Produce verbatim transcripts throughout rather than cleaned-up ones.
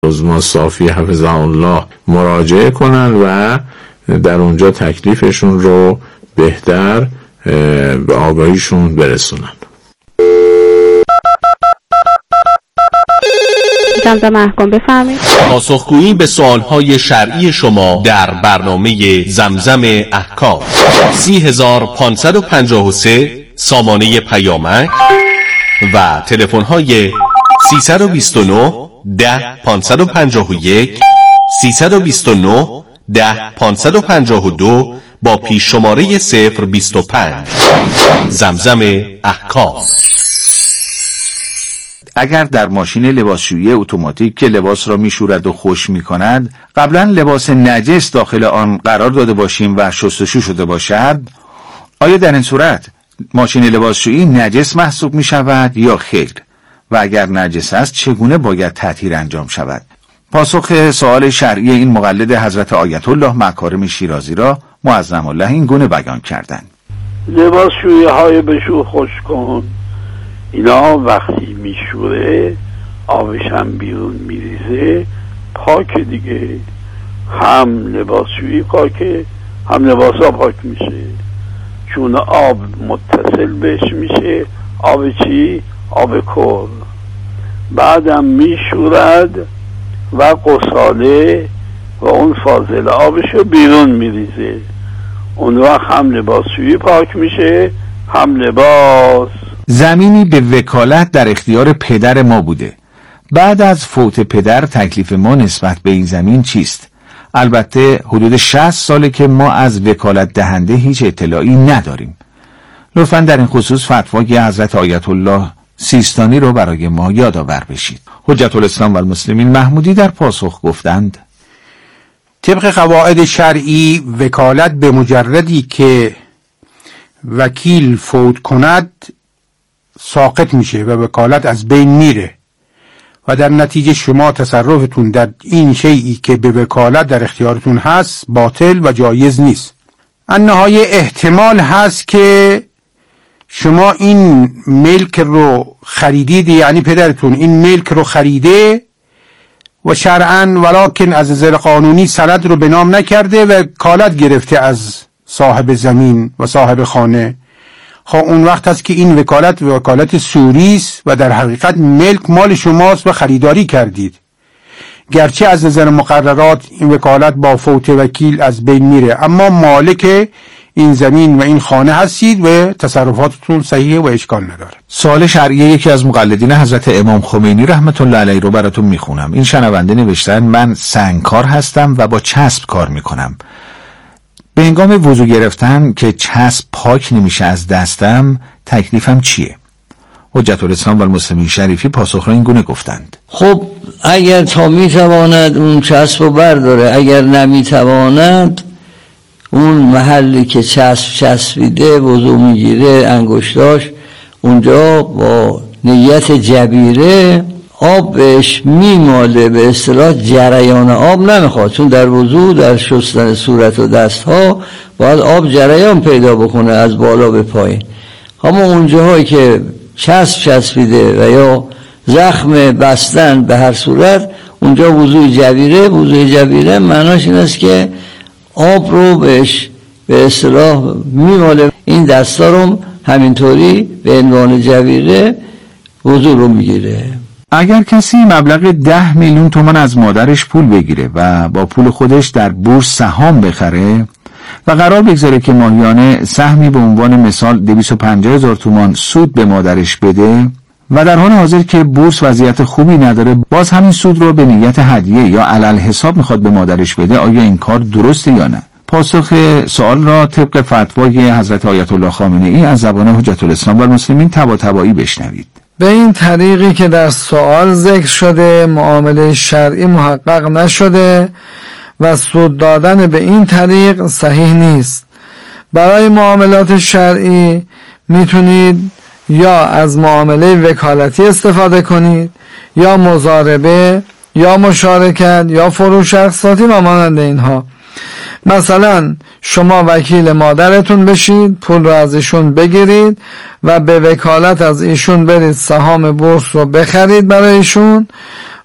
عظما صافی حفظه الله مراجعه کنن و در اونجا تکلیفشون رو بهتر به آگاهیشون برسونن. زمزمه محکوم بفرمایید. پاسخگویی به سوالهای شرعی شما در برنامه زمزم احکام. سی هزار پانصد و پنجاه و سه سامانه پیامک و تلفن‌های سیصد و بیست و نه ده پانصد و پنجاه و یک، سیصد و بیست و نه ده پانصد و پنجاه و دو با پیش شماره صفر بیست و پنج. زمزم احکام. اگر در ماشین لباسشویی اتوماتیک که لباس را میشورد و خشک میکند قبلا لباس نجس داخل آن قرار داده باشیم و شستشو شده باشد، آیا در این صورت ماشین لباسشویی نجس محسوب می شود یا خیر؟ و اگر نجس است چگونه باید تطهیر انجام شود؟ پاسخ سوال شرعی این مقلد حضرت آیت الله مکارم شیرازی را معظم الله این گونه بیان کردند: لباسشویی های بشور خشک کن، اینا وقتی میشوره آبش هم بیرون میریزه، پاک دیگه، هم لباسشویی پاکه هم لباس ها پاک میشه، چون آب متصل بهش میشه. آب چی؟ آب کل. بعدم میشورد و قصاله و اون فاضل آبشو بیرون میریزه. اون وقت هم لباسشویی پاک میشه هم لباس. زمینی به وکالت در اختیار پدر ما بوده. بعد از فوت پدر تکلیف ما نسبت به این زمین چیست؟ البته حدود شصت ساله که ما از وکالت دهنده هیچ اطلاعی نداریم. لطفاً در این خصوص فتوای حضرت آیت الله سیستانی رو برای ما یادآور بشید. حجت الاسلام و المسلمین محمودی در پاسخ گفتند: طبق قواعد شرعی وکالت به مجردی که وکیل فوت کند ساقط میشه و وکالت از بین میره و در نتیجه شما تصرفتون در این شیئی که به وکالت در اختیارتون هست باطل و جایز نیست. النهایه احتمال هست که شما این ملک رو خریدید، یعنی پدرتون این ملک رو خریده و شرعاً ولکن از نظر قانونی سند رو به نام نکرده و وکالت گرفته از صاحب زمین و صاحب خانه. خب اون وقت هست که این وکالت وکالت سوری است و در حقیقت ملک مال شماست و خریداری کردید. گرچه از نظر مقررات این وکالت با فوت وکیل از بین میره، اما مالک این زمین و این خانه هستید و تصرفاتتون صحیحه و اشکال نداره. سوال شرعی یکی از مقلدین حضرت امام خمینی رحمت الله علیه رو براتون میخونم. این شنونده نوشتن: من سنگکار هستم و با چسب کار میکنم. به هنگام وضو گرفتن که چسب پاک نمیشه از دستم، تکلیفم چیه؟ حجت الاسلام و المسلمین شریفی پاسخ را این گونه گفتند: خب اگر تا میتواند اون چسب رو برداره، اگر نمیتواند اون محلی که چسب چسبیده وضو میگیره انگشتاش اونجا با نیت جبیره آب بهش میماله. به اصطلاح جریان آب نمیخواد، چون در وضو در شستن صورت و دست ها باید آب جریان پیدا بکنه از بالا به پایین. اما اونجاهایی که چسب چسبیده و یا زخم بستن به هر صورت، اونجا وضو جبیره. وضو جبیره معناش این است که آب رو بهش به اصطلاح میماله. این دستا رو همینطوری به عنوان جبیره وضو رو میگیره. اگر کسی مبلغ ده میلیون تومان از مادرش پول بگیره و با پول خودش در بورس سهام بخره و قرار بگذاره که ماهیانه سهمی به عنوان مثال دویست و پنجاه هزار تومان سود به مادرش بده و در حال حاضر که بورس وضعیت خوبی نداره باز همین سود رو به نیت هدیه یا علل حساب میخواد به مادرش بده، آیا این کار درسته یا نه؟ پاسخ سوال را طبق فتوای حضرت آیت الله خامنه ای از زبان حجت الاسلام و المسلمین طباطبایی بشنوید. به این طریقی که در سوال ذکر شده معامله شرعی محقق نشده و سود دادن به این طریق صحیح نیست. برای معاملات شرعی میتونید یا از معامله وکالتی استفاده کنید یا مضاربه یا مشارکت یا فروش اقساطی و مانند اینها. مثلا شما وکیل مادرتون بشید، پول رو از ایشون بگیرید و به وکالت از ایشون برید سهام بورس رو بخرید برای ایشون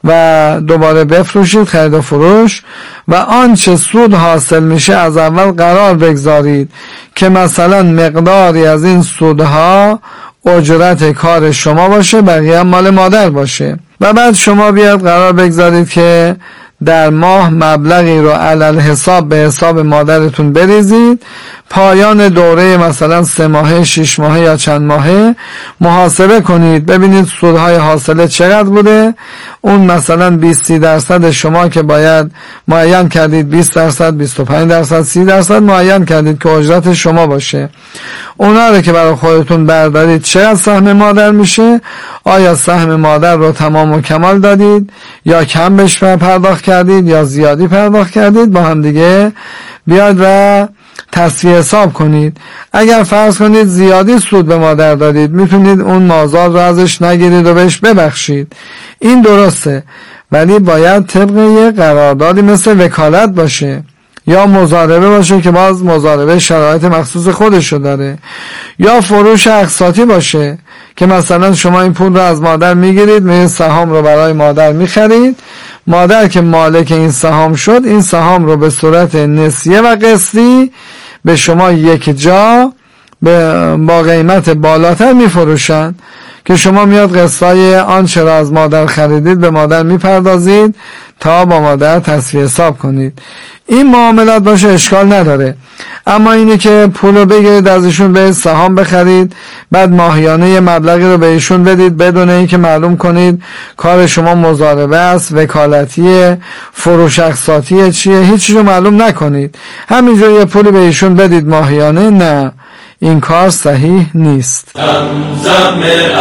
و دوباره بفروشید، خرید و فروش، و آنچه سود حاصل میشه از اول قرار بگذارید که مثلا مقداری از این سودها اجرت کار شما باشه، بقیه هم مال مادر باشه، و بعد شما بیاد قرار بگذارید که در ماه مبلغی رو علل حساب به حساب مادرتون بریزید. پایان دوره مثلا سه ماهه، شش ماهه یا چند ماهه محاسبه کنید، ببینید سودهای حاصله چقدر بوده. اون مثلا بیست درصد شما که باید معین کردید، بیست درصد، بیست و پنج درصد، سی درصد معین کردید که اجرت شما باشه. اونا رو که برای خودتون بردارید چقدر سهم مادر میشه؟ آیا سهم مادر رو تمام و کمال دادید یا کم بهش پرداخت کردید یا زیادی پرداخت کردید؟ با هم دیگه بیاد و تصفیه حساب کنید. اگر فرض کنید زیادی سود به مادر دادید، میتونید اون مازاد رو ازش نگیرید و بهش ببخشید، این درسته، ولی باید طبق یه قراردادی مثل وکالت باشه یا مضاربه باشه که باز مضاربه شرایط مخصوص خودشو داره، یا فروش اقساطی باشه که مثلا شما این پول رو از مادر میگیرید، میرید سهام رو برای مادر میخرید، مادر که مالک این سهام شد، این سهام رو به صورت نسیه و قسطی به شما یک جا با قیمت بالاتر میفروشن که شما میاد قسطای آنچه را از مادر خریدید به مادر میپردازید تا با مادر تصفیه حساب کنید. این معاملات باشه اشکال نداره، اما اینه که پول رو بگیرید از ایشون به سهام بخرید، بعد ماهیانه یه مبلغی رو به ایشون بدید بدون اینکه معلوم کنید کار شما مضاربه است، وکالتیه، فروش اقساطیه، چیه، هیچی رو معلوم نکنید، همینجور یه پولی به ایشون بدید ماهیانه. نه، این کار صحیح نیست. زمزم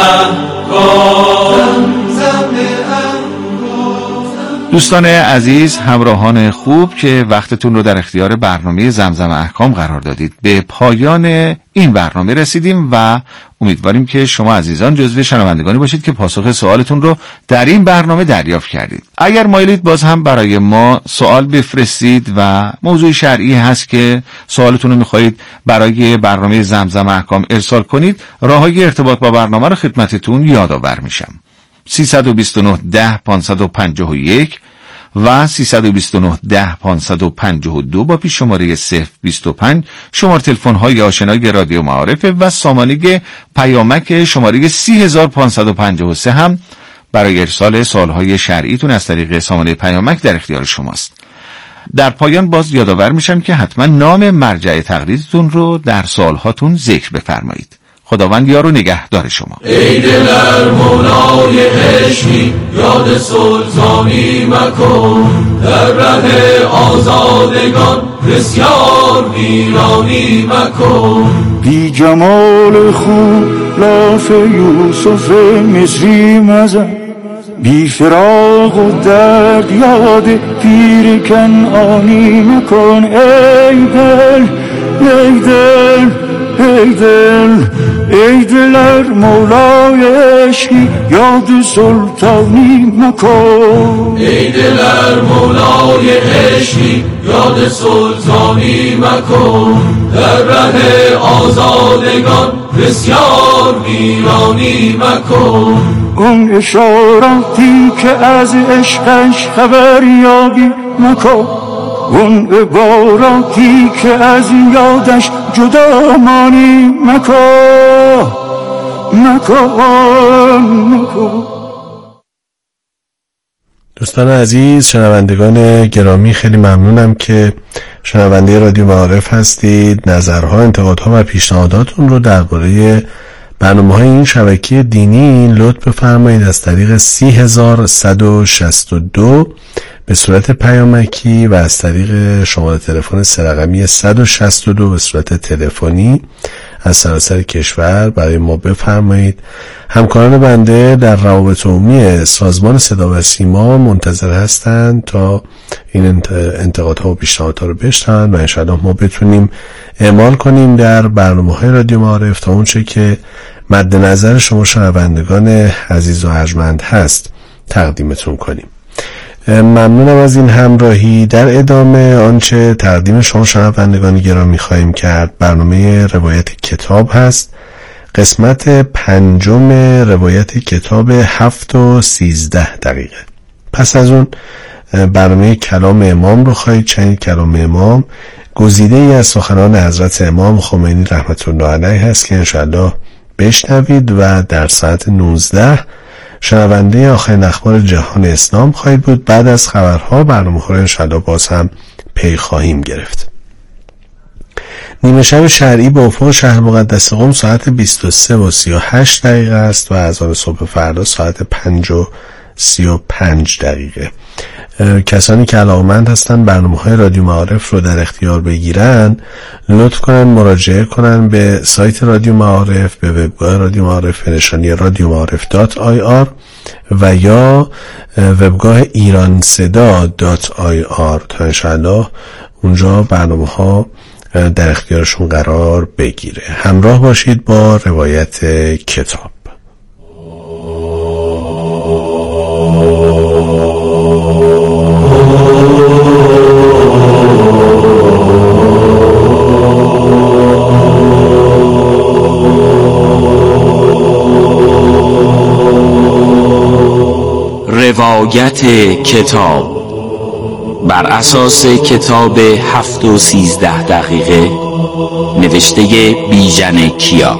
احکام. دوستان عزیز، همراهان خوب که وقتتون رو در اختیار برنامه زمزم احکام قرار دادید، به پایان این برنامه رسیدیم و امیدواریم که شما عزیزان جزو شنوندگانی باشید که پاسخ سوالتون رو در این برنامه دریافت کردید. اگر مایلید باز هم برای ما سوال بفرستید و موضوع شرعی هست که سوالتون رو میخواهید برای برنامه زمزم احکام ارسال کنید، راههای ارتباط با برنامه رو خدمتتون یادآور میشم. سیصد و بیست و نه ده پانصد و پنجاه و یک و سیصد و بیست و نه ده پانصد و پنجاه و دو با پیش شماره صفر بیست و پنج شماره تلفن های آشنای رادیو معارف و سامانه پیامک شماره سی هزار پانصد و پنجاه و سه هم برای ارسال سوالهای شرعیتون از طریق سامانه پیامک در اختیار شماست. در پایان باز یادآور میشم که حتما نام مرجع تقلیدتون رو در سوالهاتون ذکر بفرمایید. خداوند یار و نگهدار شما. ای دلر مولای عشقی یاد سلطانی مکن، در ره آزادگان بسیار ویرانی مکن. بی جمال خوب لاف یوسف مصری مزن، بی فراق و درد یاد پیر کنعانی مکن. ای دل ای دل ای دل ای دلر مولای عشقی یاد سلطانی مکن. ای دلر مولای عشقی یاد سلطانی مکن، در ره آزادگان بسیار ویرانی مکن. اون اشاراتی که از عشقش خبر یابی مکن، اون عباراتی که از یادش جدا مانی مکن مکن مکن. دوستان عزیز، شنوندگان گرامی، خیلی ممنونم که شنونده رادیو معارف هستید. نظرها، انتقادها و پیشنهاداتون رو درباره برنامه‌های این شبکه دینی لطف بفرمایید از طریق سی هزار صد و شصت و دو به صورت پیامکی و از طریق شماره تلفن سه رقمی صد و شصت و دو به صورت تلفنی از سراسر کشور برای ما بفرمایید. همکاران بنده در روابط عمومی سازمان صدا و سیما منتظر هستند تا این انتقادها و پیشنهادها رو بشنوند و انشاءالله ما بتونیم اعمال کنیم در برنامه‌های رادیو معارف تا اونچه که مد نظر شما شنوندگان عزیز و ارجمند هست تقدیمتون کنیم. ممنونم از این همراهی. در ادامه آنچه تقدیم شما شنوندگان گرامی خواهیم کرد برنامه روایت کتاب هست، قسمت پنجم روایت کتاب هفت و سیزده دقیقه. پس از اون برنامه کلام امام رو خواهید شنید. کلام امام گزیده ای از سخنان حضرت امام خمینی رحمت الله علیه هست که انشاءالله بشنوید و در ساعت نوزده شنونده آخرین اخبار جهان اسلام خواهید بود. بعد از خبرها برنامه رو انشاءالله باز هم پی خواهیم گرفت. نیمه شب شرعی با افق شهر مقدس قم ساعت بیست و سه و سی و هشت دقیقه است و اذان صبح فردا ساعت پنج و سی و پنج دقیقه. کسانی که علاقمند هستن برنامه های رادیو معارف رو در اختیار بگیرن لطف کنن مراجعه کنن به سایت رادیو معارف، به وبگاه رادیو معارف به نشانی رادیو معارف دات آی آر و یا وبگاه ایران صدا دات آی آر تا انشاءالله اونجا برنامه ها در اختیارشون قرار بگیره. همراه باشید با روایت کتاب. روایت کتاب بر اساس کتاب هفت و سیزده دقیقه نوشته بیژن کیا.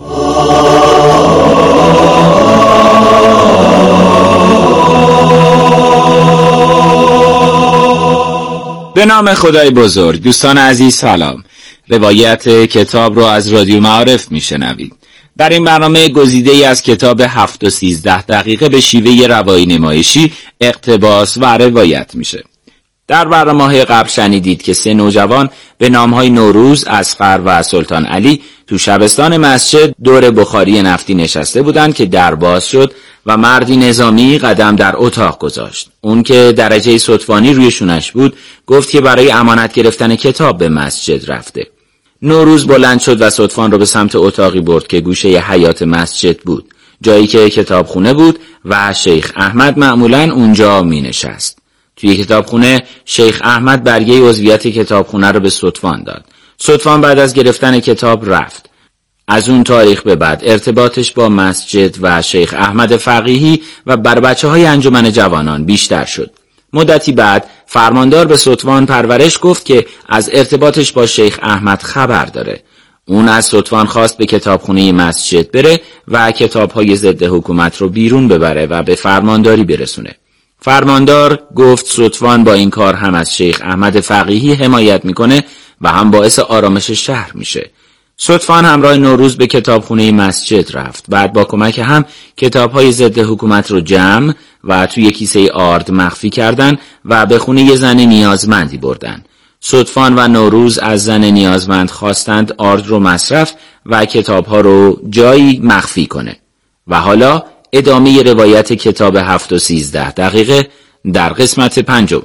به نام خدای بزرگ. دوستان عزیز سلام. روایت کتاب رو از رادیو معارف میشنوید. در این برنامه گزیده ای از کتاب هفت و سیزده دقیقه به شیوه روایی نمایشی اقتباس و روایت میشه. در برنامه‌های قبل شنیدید که سه نوجوان به نام‌های نوروز، اصغر و سلطان علی تو شبستان مسجد دور بخاری نفتی نشسته بودند که در باز شد و مردی نظامی قدم در اتاق گذاشت. اون که درجه صدفانی روی شونش بود گفت که برای امانت گرفتن کتاب به مسجد رفته. نوروز بلند شد و صدفان رو به سمت اتاقی برد که گوشه حیاط مسجد بود، جایی که کتابخونه بود و شیخ احمد معمولاً اونجا می نشست. توی کتابخونه شیخ احمد برگه عضویت کتابخونه رو به صدفان داد. صدفان بعد از گرفتن کتاب رفت. از اون تاریخ به بعد ارتباطش با مسجد و شیخ احمد فقیهی و بر بچه های انجمن جوانان بیشتر شد. مدتی بعد فرماندار به صدفان پرورش گفت که از ارتباطش با شیخ احمد خبر داره. اون از صدفان خواست به کتابخونه مسجد بره و کتاب‌های ضد حکومت رو بیرون ببره و به فرمانداری برسونه. فرماندار گفت صدفان با این کار هم از شیخ احمد فقیهی حمایت میکنه و هم باعث آرامش شهر میشه. صدفان همراه نوروز به کتابخونه مسجد رفت. بعد با کمک هم کتاب‌های ضد حکومت رو جمع و توی کیسه آرد مخفی کردن و به خونه یه زن نیازمندی بردن. صدفان و نوروز از زن نیازمند خواستند آرد رو مصرف و کتاب‌ها رو جایی مخفی کنه. و حالا ادامه روایت کتاب هفت و سیزده دقیقه در قسمت پنجم.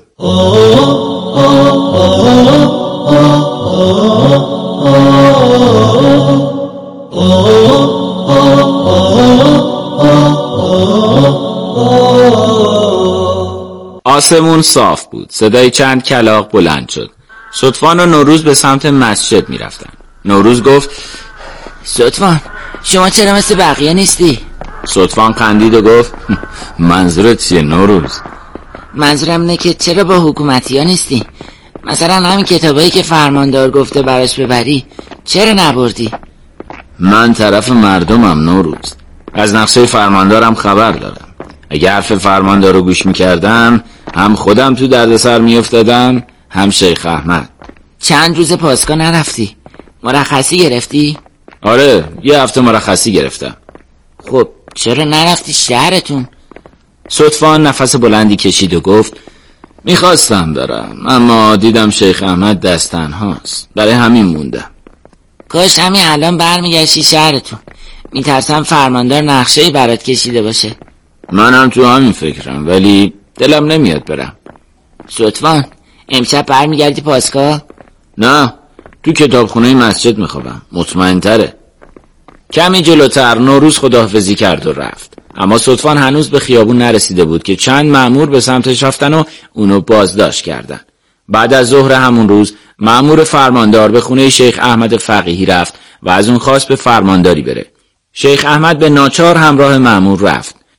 آسمون صاف بود. صدای چند کلاغ بلند شد. صدفان و نوروز به سمت مسجد می رفتن. نوروز گفت صدفان شما چرا مثل بقیه نیستی؟ صدفان خندید و گفت منظورت چیه نوروز؟ منظورم اینه که چرا با حکومتی ها نیستی؟ مثلا همین کتابایی که فرماندار گفته براش ببری چرا نبردی؟ من طرف مردمم نوروز. از نقشه فرماندارم خبر دارم. اگه حرف فرماندار رو گوش میکردم هم خودم تو دردسر میافتادم هم شیخ احمد. چند روز پاسگاه نرفتی؟ مرخصی گرفتی؟ آره یه هفته مرخصی گرفتم. خب چرا نرفتی شهرتون؟ صدفان نفس بلندی کشید و گفت میخواستم برم اما دیدم شیخ احمد دست تنهاست، برای همین موندم. کاش همین الان برمیگشتی شهرتون. میترسم فرماندار نقشه‌ای برات کشیده باشه. منم تو همین فکرم ولی دلم نمیاد برم. صدفان امشب برمیگردی پاسگاه؟ نه تو کتابخونه مسجد میخوابم، مطمئن تره. کمی جلوتر نوروز خداحافظی کرد و رفت. اما صدفان هنوز به خیابون نرسیده بود که چند مأمور به سمتش رفتن و اونو بازداشت کردن. بعد از ظهر همون روز مأمور فرماندار به خونه شیخ احمد فقیهی رفت و از اون خواست به فرمانداری بره. شیخ احمد به ناچار همراه مأمور رفت.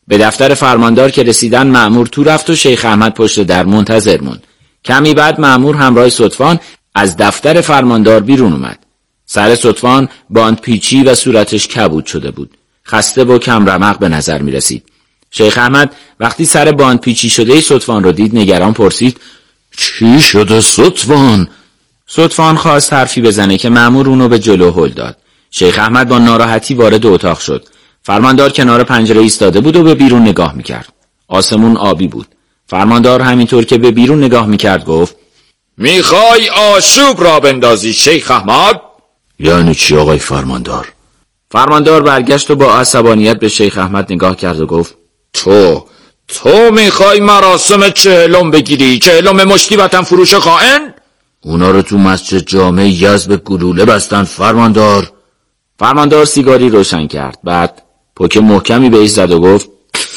به دفتر فرماندار که رسیدن مأمور تو رفت و شیخ احمد پشت در منتظر موند. کمی بعد مأمور همراه صدفان از دفتر فرماندار بیرون اومد. سر صدفان باند پیچی و صورتش کبود شده بود. خسته و کم رمق به نظر می رسید. شیخ احمد وقتی سر باند پیچی شده صدفان رو دید نگران پرسید: چی شده صدفان؟ صدفان خواست حرفی بزنه که مأمور اونو به جلو هل داد. شیخ احمد با ناراحتی وارد اتاق شد. فرماندار کنار پنجره ایستاده بود و به بیرون نگاه میکرد. آسمون آبی بود. فرماندار همینطور که به بیرون نگاه میکرد گفت: میخوای آشوب را بندازی شیخ احمد؟ یعنی چی آقای فرماندار؟ فرماندار برگشت و با عصبانیت به شیخ احمد نگاه کرد و گفت: تو تو میخوای مراسم چهلم بگیری؟ چهلم مشتی وطن فروش خائن؟ اونا رو تو مسجد جامع یزد به گلوله بستن فرماندار. فرماندار سیگاری روشن کرد. بعد پک محکمی بهش زد و گفت: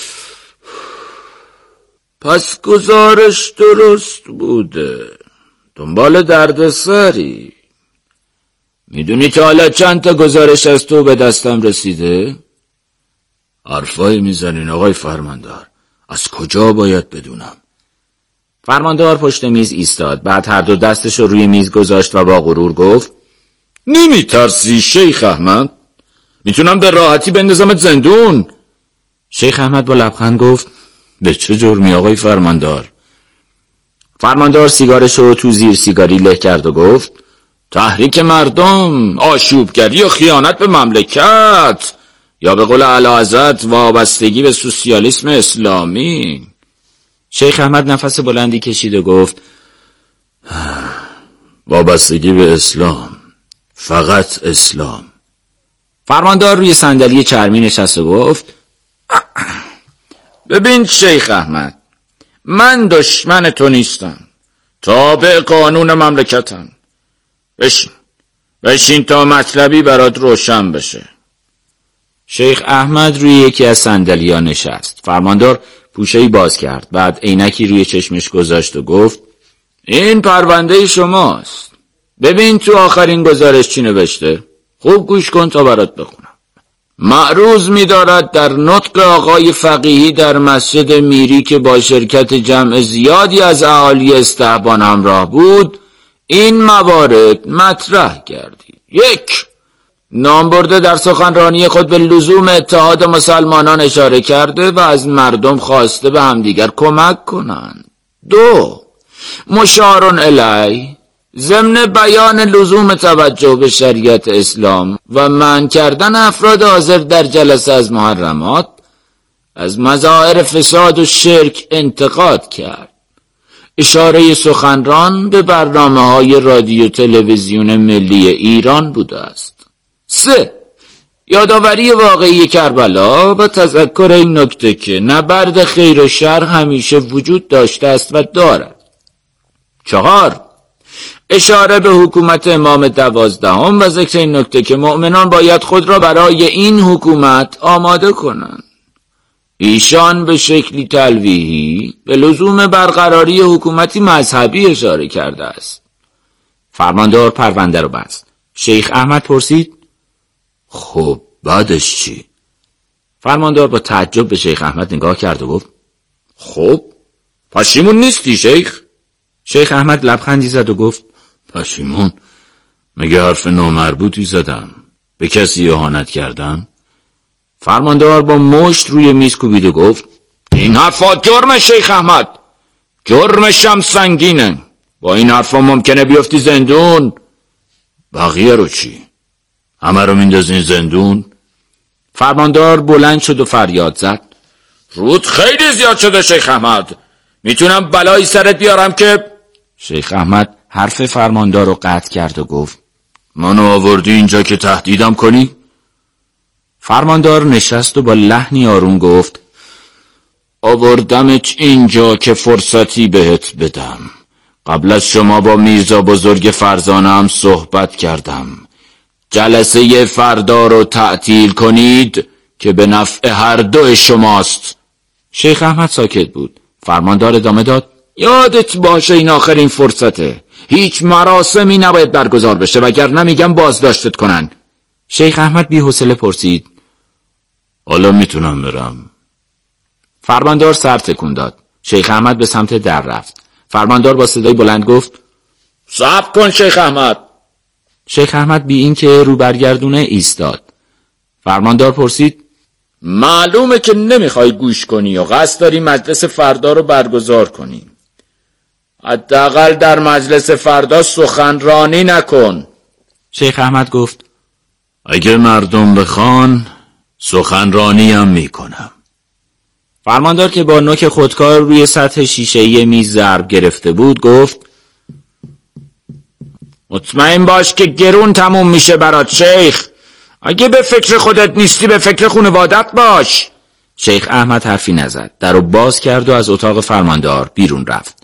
پس گزارش درست بوده. دنبال دردسری. میدونی تا حالا چند تا گزارش از تو به دستم رسیده؟ حرفایی میزنین آقای فرماندار. از کجا باید بدونم؟ فرماندار پشت میز ایستاد. بعد هر دو دستش رو روی میز گذاشت و با غرور گفت: نمی ترسی شیخ احمد؟ میتونم به راحتی بندازمت زندون. شیخ احمد با لبخند گفت: به چه جرمی آقای فرماندار؟ فرماندار سیگارش رو تو زیر سیگاری له کرد و گفت: تحریک مردم، آشوبگری و خیانت به مملکت، یا به قول اعلیحضرت وابستگی به سوسیالیسم اسلامی. شیخ احمد نفس بلندی کشید و گفت: وابستگی به اسلام، فقط اسلام. فرماندار روی صندلی چرمی نشست و گفت: ببین شیخ احمد، من دشمن تو نیستم، تابع قانون مملکتم. بشین بشین تا مطلبی برات روشن بشه. شیخ احمد روی یکی از صندلی‌ها نشست. فرماندار پوشه‌ای باز کرد. بعد عینکی روی چشمش گذاشت و گفت: این پرونده شماست. ببین تو آخرین گزارش چی نوشته. خوب گوش کن تا برات بخونم. معروض می‌دارد در نطق آقای فقیهی در مسجد میری که با شرکت جمع زیادی از اهالی استحبان همراه بود، این موارد مطرح گردید. یک، نامبرده در سخنرانی خود به لزوم اتحاد مسلمانان اشاره کرده و از مردم خواسته به همدیگر کمک کنند. دو، مشارون الی ضمن بیان لزوم توجه به شریعت اسلام و منع کردن افراد حاضر در جلسه از محرمات، از مظاهر فساد و شرک انتقاد کرد. اشاره سخنران به برنامه‌های رادیو تلویزیون ملی ایران بوده است. سه، یادآوری واقعی کربلا و تذکر این نکته که نبرد خیر و شر همیشه وجود داشته است و دارد. چهار، اشاره به حکومت امام دوازدهم و ذکر این نکته که مؤمنان باید خود را برای این حکومت آماده کنند. ایشان به شکلی تلویحی به لزوم برقراری حکومتی مذهبی اشاره کرده است. فرماندار پرونده رو بست. شیخ احمد پرسید: خب بعدش چی؟ فرماندار با تعجب به شیخ احمد نگاه کرد و گفت: خب پشیمون نیستی شیخ؟ شیخ احمد لبخندی زد و گفت: پشیمون؟ مگه حرف نامربوطی زدم؟ به کسی اهانت کردم؟ فرماندار با مشت روی میز کوبید و گفت: این حرفا جرم شیخ احمد، جرمش هم سنگینه. با این حرفا ممکنه بیفتی زندون. بقیه رو چی؟ همه رو میندازین زندون؟ فرماندار بلند شد و فریاد زد: رود خیلی زیاد شده شیخ احمد، میتونم بلایی سرت بیارم که... شیخ احمد حرف فرماندار رو قطع کرد و گفت: منو آوردی اینجا که تهدیدم کنی؟ فرماندار نشست و با لحنی آروم گفت: آوردمت اینجا که فرصتی بهت بدم. قبل از شما با میرزا بزرگ فرزانه هم صحبت کردم. جلسه فردا رو تعطیل کنید که به نفع هر دو شماست. شیخ احمد ساکت بود. فرماندار ادامه داد: یادت باشه این آخرین فرصته. هیچ مراسمی نباید برگزار بشه وگرنه میگم بازداشتت کنن. شیخ احمد بی‌حوصله پرسید: حالا میتونم برم؟ فرماندار سر تکون داد. شیخ احمد به سمت در رفت. فرماندار با صدای بلند گفت صبر کن شیخ احمد. شیخ احمد بی این که رو برگردونه ایستاد. فرماندار پرسید معلومه که نمیخوای گوش کنی و قصد داری مجلس فردا رو برگزار کنی. حداقل در مجلس فردا سخنرانی نکن. شیخ احمد گفت اگه مردم بخوان سخنرانی هم میکنم. فرماندار که با نوک خودکار روی سطح شیشه‌ای میز ضرب گرفته بود گفت مطمئن باش که گرون تموم میشه برات شیخ. اگه به فکر خودت نیستی به فکر خانوادت باش. شیخ احمد حرفی نزد. درو باز کرد و از اتاق فرماندار بیرون رفت.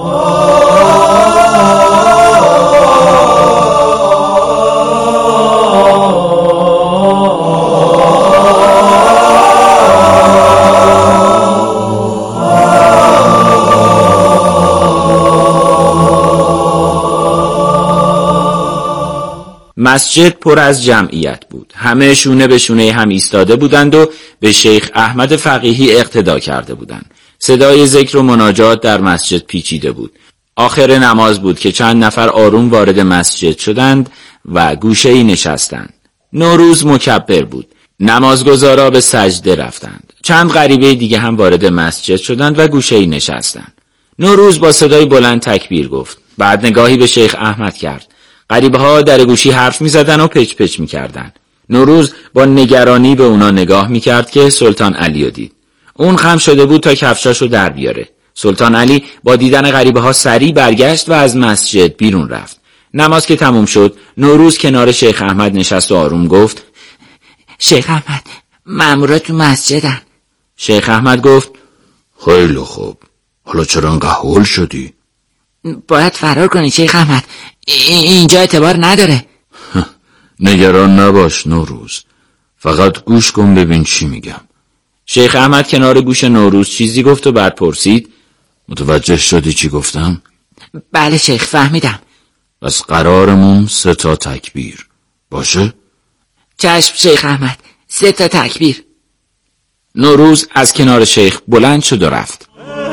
مسجد پر از جمعیت بود. همه شونه به شونه هم ایستاده بودند و به شیخ احمد فقیهی اقتدا کرده بودند. صدای ذکر و مناجات در مسجد پیچیده بود. آخر نماز بود که چند نفر آروم وارد مسجد شدند و گوشه‌ای نشستند. نوروز مکبر بود. نمازگزارا به سجده رفتند. چند غریبه دیگه هم وارد مسجد شدند و گوشه‌ای نشستند. نوروز با صدای بلند تکبیر گفت. بعد نگاهی به شیخ احمد کرد. غریبه ها در گوشی حرف می زدن و پچ پچ می کردن. نوروز با نگرانی به اونا نگاه می کرد که سلطان علی رو دید. اون خم شده بود تا کفشاشو در بیاره. سلطان علی با دیدن غریبه ها سریع برگشت و از مسجد بیرون رفت. نماز که تموم شد نوروز کنار شیخ احمد نشست و آروم گفت شیخ احمد مامورا تو مسجدن. شیخ احمد گفت خیلی خوب، حالا چرا انقدر هول شدی؟ باید فرار کنی شیخ احمد، اینجا اعتبار نداره. نگران نباش نوروز، فقط گوش کن ببین چی میگم. شیخ احمد کنار گوش نوروز چیزی گفت و بعد پرسید متوجه شدی چی گفتم؟ بله شیخ فهمیدم. بس قرارمون سه تا تکبیر باشه؟ چشم شیخ احمد، سه تا تکبیر. نوروز از کنار شیخ بلند شد و رفت.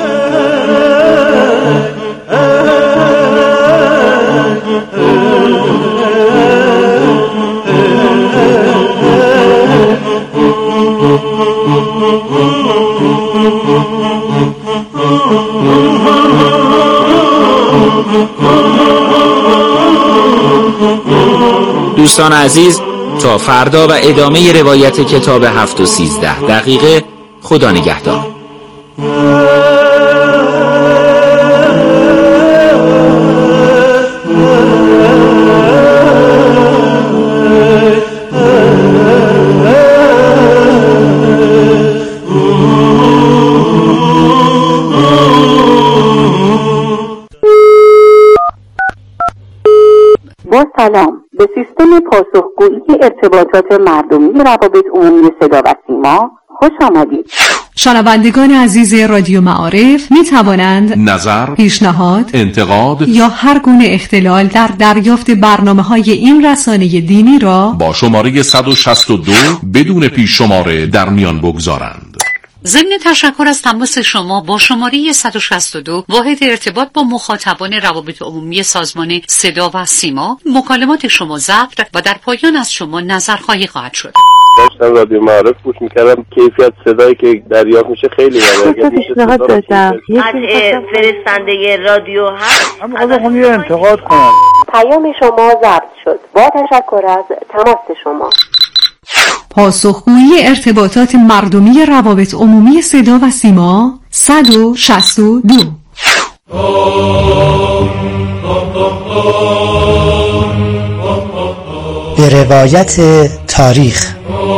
دوستان عزیز، تا فردا و ادامه روایت کتاب هفت و سیزده دقیقه. خدا نگهدار. با سلام، به سیستم پاسخگویی ارتباطات مردمی روابط عمومی صدا و سیما خوش آمدید. شنوندگان عزیز رادیو معارف می توانند نظر، پیشنهاد، انتقاد یا هر گونه اختلال در دریافت برنامه‌های این رسانه دینی را با شماره صد و شصت و دو بدون پیش شماره در میان بگذارند. ضمن تشکر از تماس شما با شماره صد و شصت و دو واحد ارتباط با مخاطبان روابط عمومی سازمان صدا و سیما، مکالمات شما ضبط و در پایان از شما نظرخواهی خواهد شد. داشتم رادیو معارف گوش میکردم، کیفیت صدایی که دریافت میشه خیلی بالاست. پیشنهاد داشتم قطع فرستنده رادیو هست. اما خواهم یه انتقاد کنم. پیام شما ضبط شد. با تشکر از تماس شما. پاسخگویی ارتباطات مردمی روابط عمومی صدا و سیما صد و شصت و دو. به روایت تاریخ.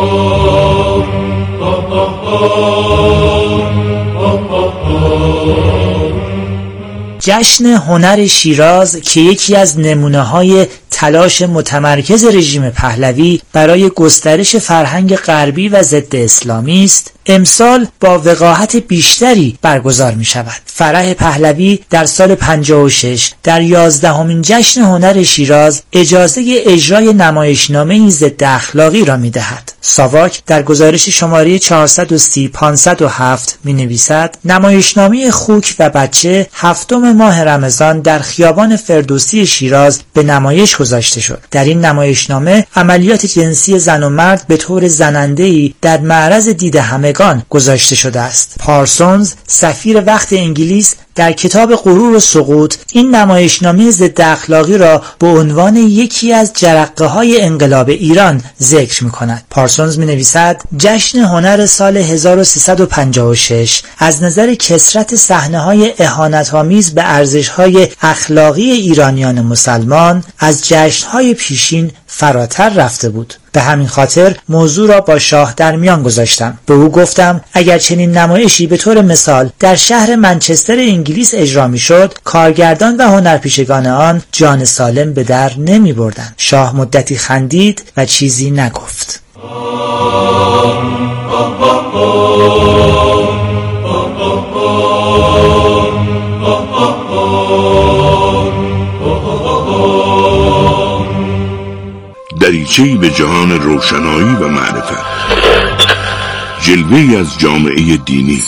جشن هنر شیراز که یکی از نمونه‌های تلاش متمرکز رژیم پهلوی برای گسترش فرهنگ غربی و ضد اسلامی است، امسال با وقاحت بیشتری برگزار می شود. فرح پهلوی در سال پنجاه و شش در یازدهمین جشن هنر شیراز اجازه اجرای نمایشنامه‌ای ضد اخلاقی را می دهد. ساواک در گزارش شماره چهارصد و سی پانصد و هفت می نویسد نمایشنامه خوک و بچه هفتم ماه رمضان در خیابان فردوسی شیراز به نمایش گذاشته شد. در این نمایشنامه عملیات جنسی زن و مرد به طور زننده‌ای در معرض دید همگان گذاشته شده است. پارسونز سفیر وقت انگلیس در کتاب غرور و سقوط این نمایشنامه ضد اخلاقی را به عنوان یکی از جرقه‌های انقلاب ایران ذکر می‌کند. پارسونز می‌نویسد جشن هنر سال هزار و سیصد و پنجاه و شش از نظر کثرت صحنه‌های اهانت‌آمیز به ارزش‌های اخلاقی ایرانیان مسلمان از جشن‌های پیشین فراتر رفته بود. به همین خاطر موضوع را با شاه در میان گذاشتم. به او گفتم اگر چنین نمایشی به طور مثال در شهر منچستر انگلیس اجرا میشد، کارگردان و هنرپیشگان آن جان سالم به در نمی بردند. شاه مدتی خندید و چیزی نگفت. دریچه‌ای به جهان روشنایی و معرفت، جلوه‌ای از جامعه دینی.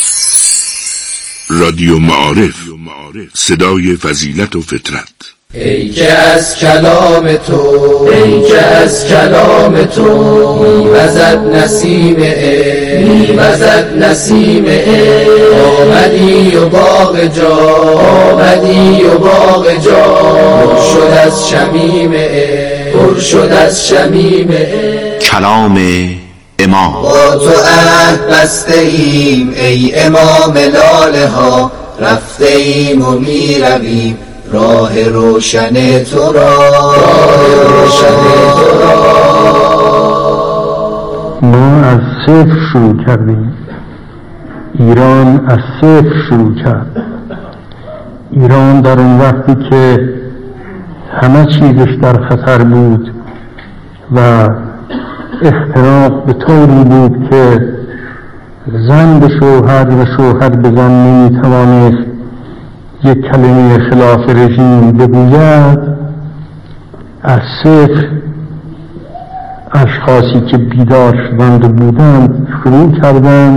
رادیو معارف، صدای فضیلت و فطرت. ای که از کلام تو ای که از کلام تو میوزد نسیم عشق میوزد نسیم عشق آمدی و باغ جا آمدی و باغ جا پر شد از شمیم عشق پر شد از شمیم عشق. کلام امام. با تو عهد بسته ایم ای امام لاله ها، رفته ایم و میرویم راه روشن تو را راه روشن تو را. ما از صفر شروع کردیم، ایران از صفر شروع کرد. ایران در اون وقتی که همه چیزش در خطر بود و اختراق به طوری بود که زن به شوهر و شوهر به زن نمیتوانست یک کلمه خلاف رژیم بگوید، از صفر اشخاصی که بیدار شدند و بودند شروع کردند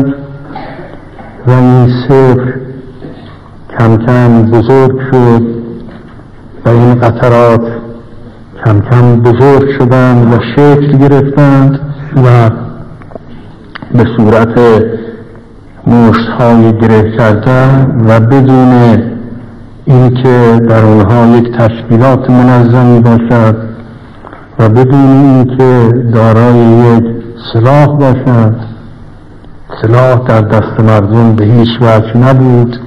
و این صفر کم کم بزرگ شد و این قطرات کم کم بزرگ شدند و شکل گرفتند و به صورت مشت‌های گره کرده و بدون اینکه در اونها یک تشکیلات منظمی باشد و بدون اینکه دارای یک سلاح باشد. سلاح در دست مردم به هیچ وجه نبود،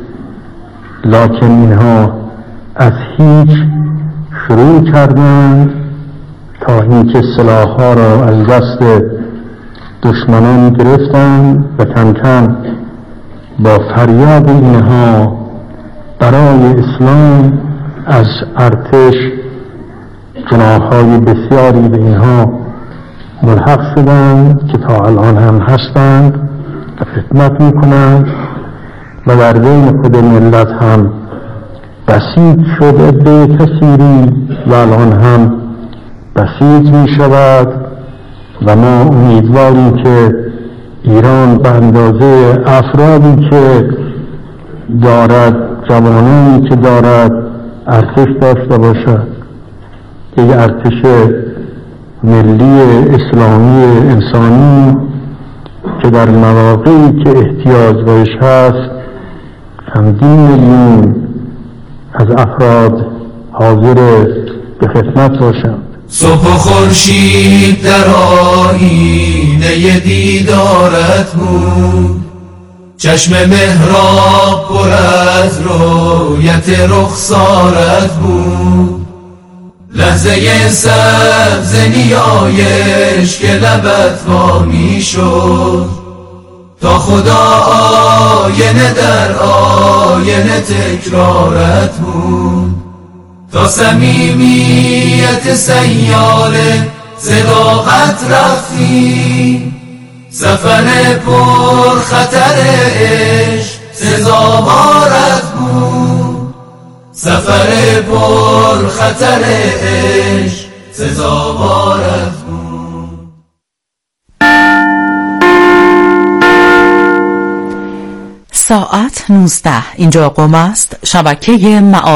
لکن اینها از هیچ شروع کردند تا اینکه سلاح‌ها را از دست دشمنان گرفتند و کم کم با فریاد اینها برای اسلام از ارتش جناح‌های بسیاری به اینها ملحق شدند که تا الان هم هستند و خدمت می‌کنند و در بین خود ملت هم بسیج شده به کثیری و الان هم بسیج می‌شود و ما امیدواریم که ایران به اندازه افرادی که دارد، جوانانی که دارد، ارتش داشته باشد، یک ارتش ملی اسلامی انسانی که در مواقعی که احتیاج بهش هست چندین میلیون از افراد حاضر به خدمت باشند. صبح و خورشید در آیینه دیدارت بود، چشم محراب پر از رویت رخسارت بود، لحظه سبز نیایش که لبت وا می شد، تا خدا آینه در آینه تکرارت بود، تا صمیمیت سیال صداقت رفتی، سفر پر خطر عشق سزاوارت بود، سفر پر خطر عشق سزاوارت بود. ساعت نوزده. اینجا قم است، شبکه معارف.